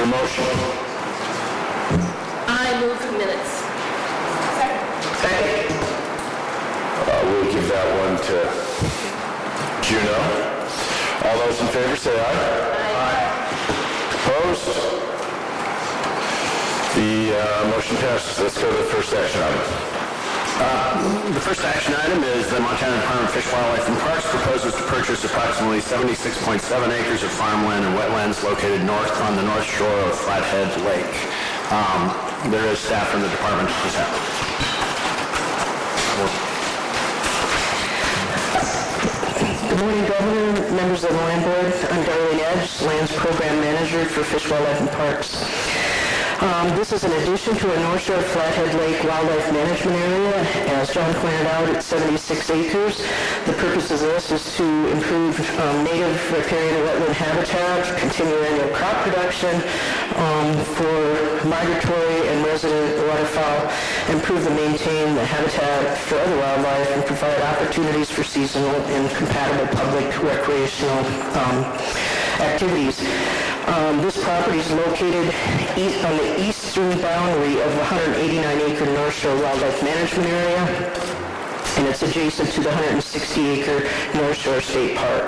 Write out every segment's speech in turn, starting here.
there a motion? I move the minutes. Second. We'll give that one to Juno. All those in favor say aye. Aye. Opposed? The motion passes. Let's go to the first action item. The first action item is the Montana Department of Fish, Wildlife, and Parks proposes to purchase approximately 76.7 acres of farmland and wetlands located north on the north shore of Flathead Lake. There is staff from the department to present. Good morning, Governor, members of the Land Board. I'm Darlene Edge, Lands Program Manager for Fish, Wildlife, and Parks. This is an addition to a North Shore Flathead Lake Wildlife Management Area. As John pointed out, it's 76 acres. The purpose of this is to improve native riparian and wetland habitat, continue annual crop production for migratory and resident waterfowl, improve and maintain the habitat for other wildlife, and provide opportunities for seasonal and compatible public recreational activities. This property is located on the eastern boundary of the 189-acre North Shore Wildlife Management Area, and it's adjacent to the 160-acre North Shore State Park.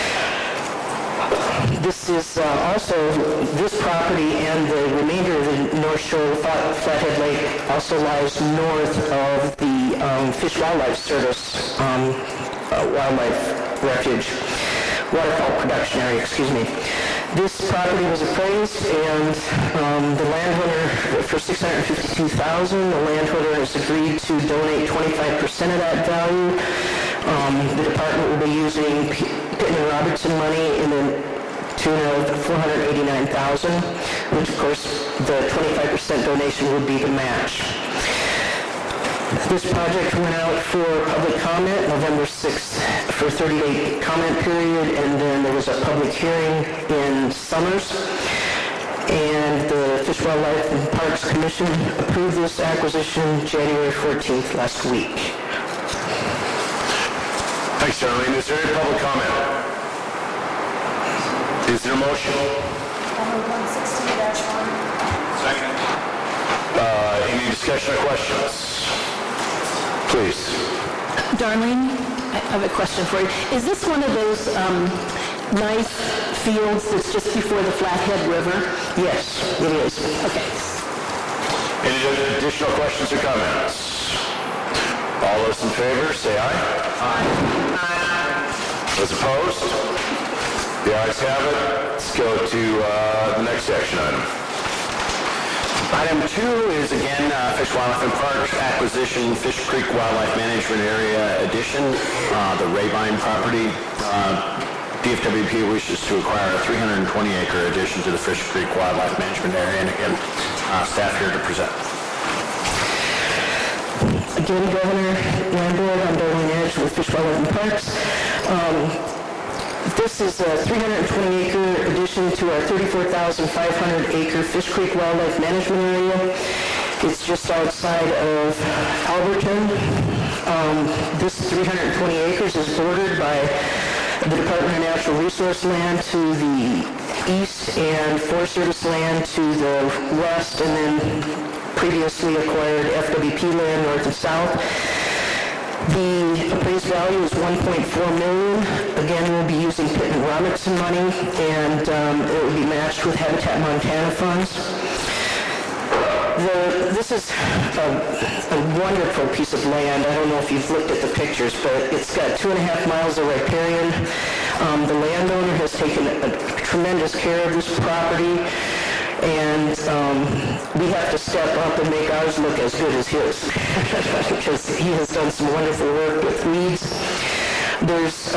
This is this property and the remainder of the North Shore Flathead Lake also lies north of the Fish Wildlife Service Wildlife Refuge, waterfowl production area, excuse me. This property was appraised, and the landowner for $652,000. The landowner has agreed to donate 25% of that value. The department will be using Pittman Robertson money in the tune of $489,000, which of course the 25% donation would be the match. This project went out for public comment November 6th for a 30-day comment period, and then there was a public hearing in Summers. And the Fish, Wildlife, and Parks Commission approved this acquisition January 14th last week. Thanks, Darlene. Is there any public comment? Is there a motion? Number 116-1. Second. Any discussion or questions? Please. Darlene, I have a question for you. Is this one of those nice fields that's just before the Flathead River? Yes, it is. Okay. Any additional questions or comments? All those in favor, say aye. Aye. Those opposed? The ayes have it. Let's go to the next action item. Item 2 is again Fish, Wildlife, and Parks acquisition, Fish Creek Wildlife Management Area addition, the Rabine property. DFWP wishes to acquire a 320-acre addition to the Fish Creek Wildlife Management Area, and again, staff here to present. Again, Governor, Land Board, I'm Darlene Edge with Fish, Wildlife, and Parks. This is a 320-acre addition to our 34,500-acre Fish Creek Wildlife Management Area. It's just outside of Alberton. This 320 acres is bordered by the Department of Natural Resource land to the east and Forest Service land to the west, and then previously acquired FWP land north and south. The appraised value is $1.4 million. Again, we'll be using Pittman Robertson money, and it will be matched with Habitat Montana funds. This is a wonderful piece of land. I don't know if you've looked at the pictures, but it's got 2.5 miles of riparian. The landowner has taken a tremendous care of this property, and we have to step up and make ours look as good as his because he has done some wonderful work with weeds. There's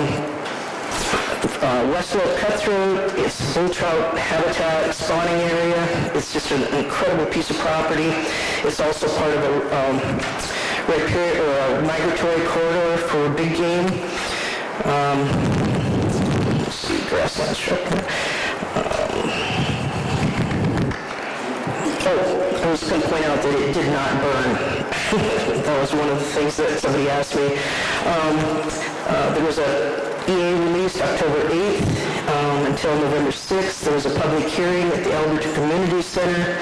West Slope Cutthroat, it's bull trout habitat spawning area. It's just an incredible piece of property. It's also part of a migratory corridor for big game. Let's see, grassland structure. I was going to point out that it did not burn. That was one of the things that somebody asked me. There was a EA released October 8th until November 6th. 6th. There was a public hearing at the Alberta Community Center.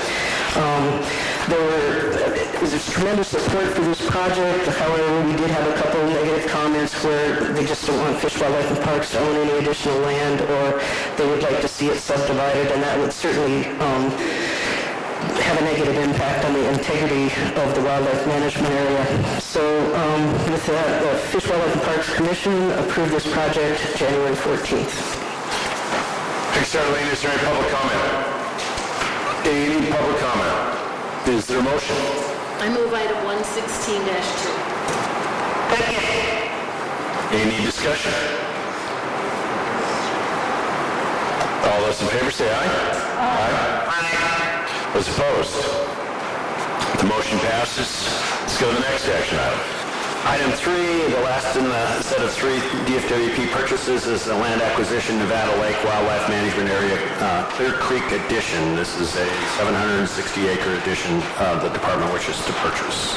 There's tremendous support for this project. However, we did have a couple of negative comments where they just don't want Fish, Wildlife, and Parks to own any additional land, or they would like to see it subdivided, and that would certainly have a negative impact on the integrity of the wildlife management area. So with that, the Fish, Wildlife, and Parks Commission approved this project January 14th. Thanks, Darlene. Is there any public comment? Any public comment? Is there a motion? I move item 116-2. Any discussion? All those in favor say aye. Aye. Those opposed? The motion passes. Let's go to the next action item. Item 3, the last in the set of 3 DFWP purchases, is the land acquisition Nevada Lake Wildlife Management Area Clear Creek addition. This is a 760-acre addition the department wishes to purchase.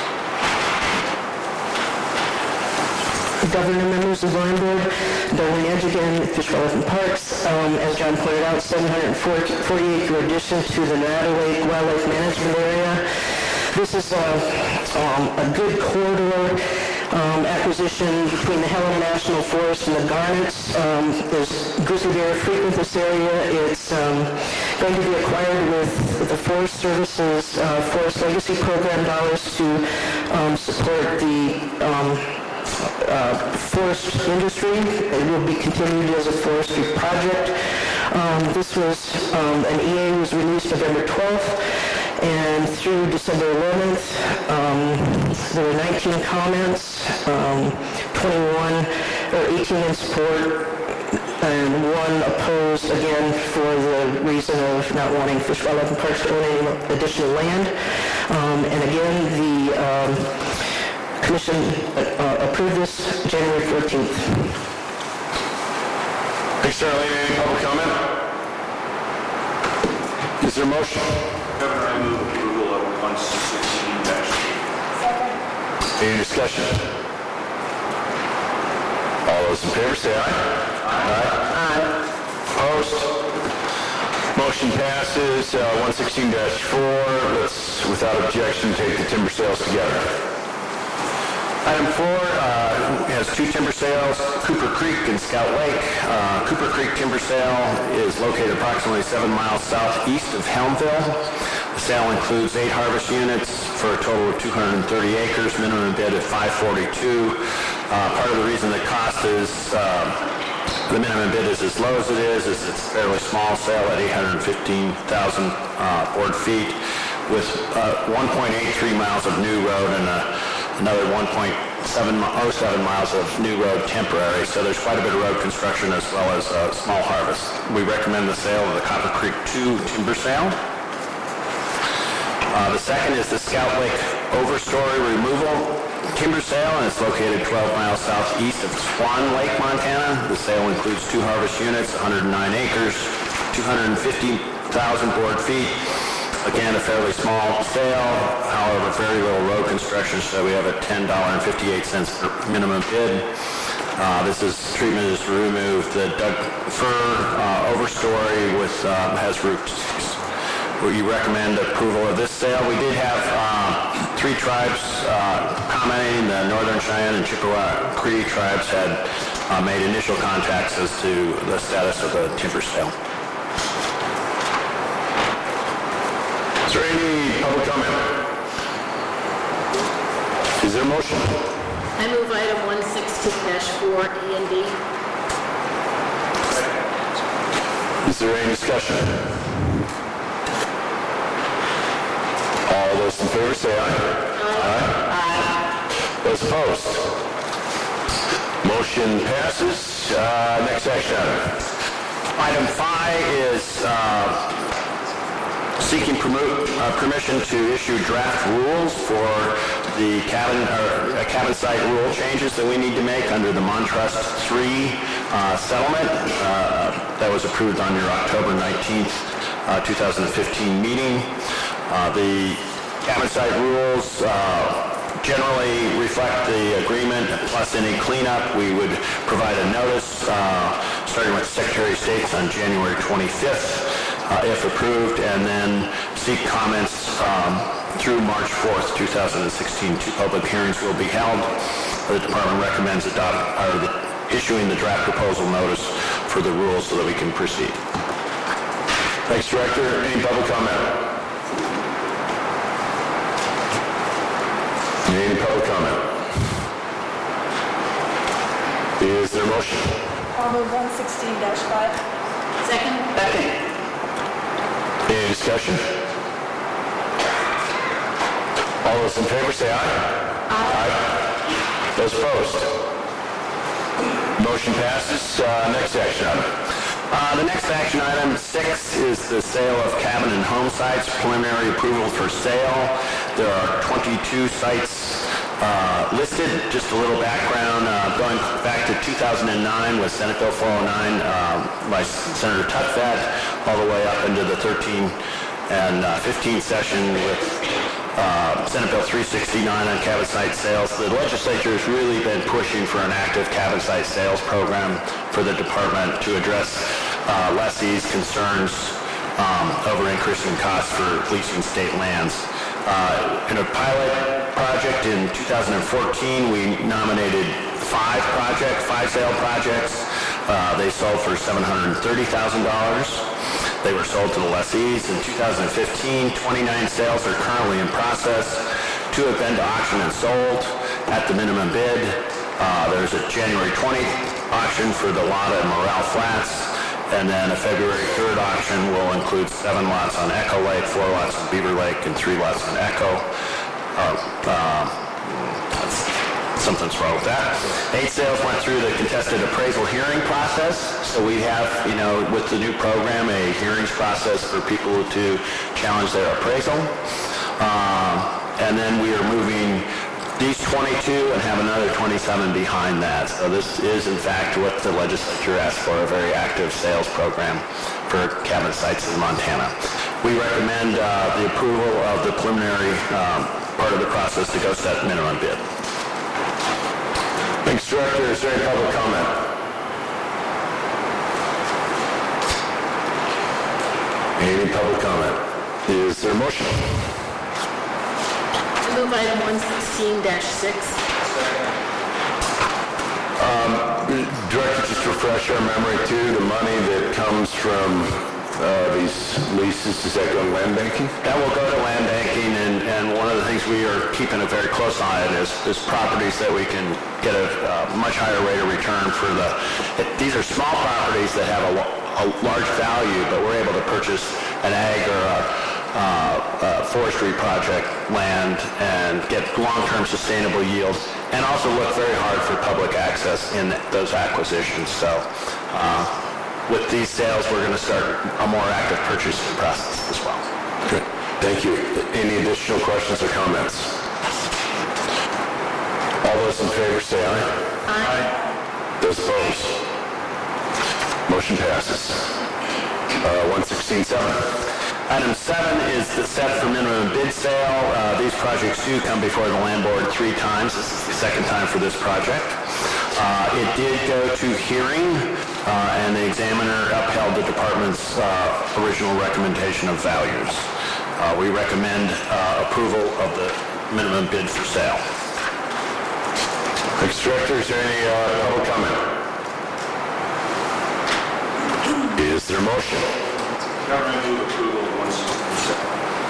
Governor, members of the land board, Darlene Edge again, Fish, Wildlife, and Parks. As John pointed out, 740-acre addition to the Nevada Lake Wildlife Management Area. This is a good corridor acquisition between the Helena National Forest and the Garnets. There's grizzly bear frequent this area. It's going to be acquired with the Forest Service's Forest Legacy Program dollars to support the forest industry. It will be continued as a forestry project. This was, an EA was released November 12th, and through December 11th, there were 19 comments, 18 in support, and 1 opposed, again, for the reason of not wanting Fish, Wildlife, and Parks to own any additional land. And again, the Commission approved this January 14th. Thanks, Darlene. Any public comment? Is there a motion? Governor, I move approval of 116-2. Second. Any discussion? All those in favor say aye. Aye. Opposed? Motion passes. 116-4. Let's, without objection, take the timber sales together. Item 4 has 2 timber sales, Cooper Creek and Scout Lake. Cooper Creek timber sale is located approximately 7 miles southeast of Helmville. The sale includes 8 harvest units for a total of 230 acres, minimum bid at $542. Part of the reason the cost is, the minimum bid is as low as it is it's a fairly small sale at 815,000 board feet with 1.83 miles of new road and another 1.707 miles of new road temporary, so there's quite a bit of road construction as well as small harvest. We recommend the sale of the Copper Creek 2 timber sale. The second is the Scout Lake overstory removal timber sale, and it's located 12 miles southeast of Swan Lake, Montana. The sale includes 2 harvest units, 109 acres, 250,000 board feet. Again, a fairly small sale, however, very little road construction, so we have a $10.58 per minimum bid. Treatment is to remove the Doug fir overstory has root disease. We recommend approval of this sale. We did have 3 tribes commenting. The Northern Cheyenne and Chippewa Cree tribes had made initial contacts as to the status of the timber sale. Is there any public comment? Is there a motion? I move item 116-4, A and B. Is there any discussion? All those in favor say aye. Aye. Those opposed? Motion passes. Next action item. Item 5 is seeking permission to issue draft rules for the cabin site rule changes that we need to make under the Montrust 3 settlement that was approved on your October 19th, 2015 meeting. The cabin site rules generally reflect the agreement plus any cleanup. We would provide a notice starting with Secretary of State on January 25th, if approved, and then seek comments through March 4th, 2016. 2 public hearings will be held. The department recommends issuing the draft proposal notice for the rules so that we can proceed. Thanks, Director. Any public comment? Any public comment? Is there a motion? I'll move 116-5. Second? Any discussion? All those in favor say aye. Aye. Those opposed? Motion passes. Next action item. The next action item 6 is the sale of cabin and home sites, preliminary approval for sale. There are 22 sites listed. Just a little background, going back to 2009 with Senate Bill 409 by Senator Tutfat, all the way up into the 13 and 15 session with Senate Bill 369 on cabin site sales. The legislature has really been pushing for an active cabin site sales program for the department to address lessees' concerns over increasing costs for leasing state lands. In a pilot project in 2014, we nominated 5 sale projects. They sold for $730,000. They were sold to the lessees. In 2015, 29 sales are currently in process. 2 have been to auction and sold at the minimum bid. There's a January 20th auction for the Lotta and Morale Flats. And then a February 3rd auction will include 7 lots on Echo Lake, 4 lots on Beaver Lake, and 3 lots on Echo. Something's wrong with that. 8 sales went through the contested appraisal hearing process. So we have, with the new program, a hearings process for people to challenge their appraisal. And then we are moving these 22 and have another 27 behind that. So this is, in fact, what the legislature asked for, a very active sales program for cabin sites in Montana. We recommend the approval of the preliminary part of the process to go set minimum bid. Thanks, Director. Is there any public comment? Any public comment? Is there a motion? Move item 116-6. Director, just to refresh our memory too, the money that comes from these leases, does that go to land banking? That will go to land banking, and one of the things we are keeping a very close eye on is properties that we can get a much higher rate of return for these are small properties that have a large value, but we're able to purchase an ag or a forestry project land and get long-term sustainable yields, and also look very hard for public access in those acquisitions. So with these sales, we're going to start a more active purchasing process as well. Good. Thank you. Any additional questions or comments? All those in favor say aye. Aye. Those opposed? Motion passes. 116-7. Item 7 is the set for minimum bid sale. These projects do come before the land board 3 times. This is the second time for this project. It did go to hearing, and the examiner upheld the department's original recommendation of values. We recommend approval of the minimum bid for sale. Thanks, Director. Is there any public comment? Is there a motion? Government move approval of 167.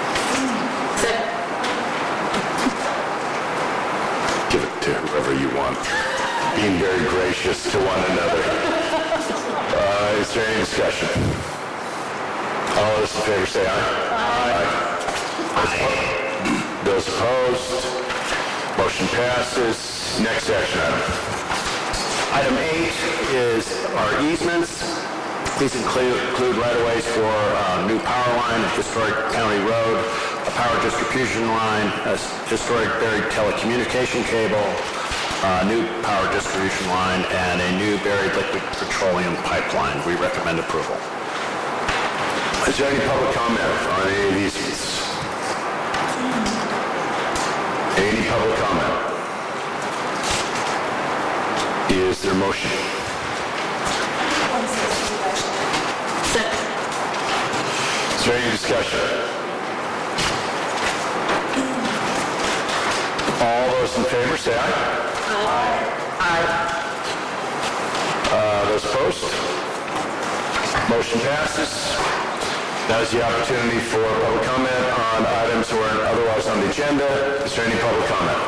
Give it to whoever you want. Being very gracious to one another. Is there any discussion? All those in favor say aye. Aye. Those opposed? Motion passes. Next action item. Item 8 is our easements. These include right-of-ways for new power line, a historic county road, a power distribution line, a historic buried telecommunication cable, a new power distribution line, and a new buried liquid petroleum pipeline. We recommend approval. Is there any public comment on any of these easements? Any public comment? Is there a motion? 116-7. there any discussion? All those in favor, say aye. Those opposed? Motion passes. Now is the opportunity for public comment on items that are otherwise on the agenda. Is there any public comment?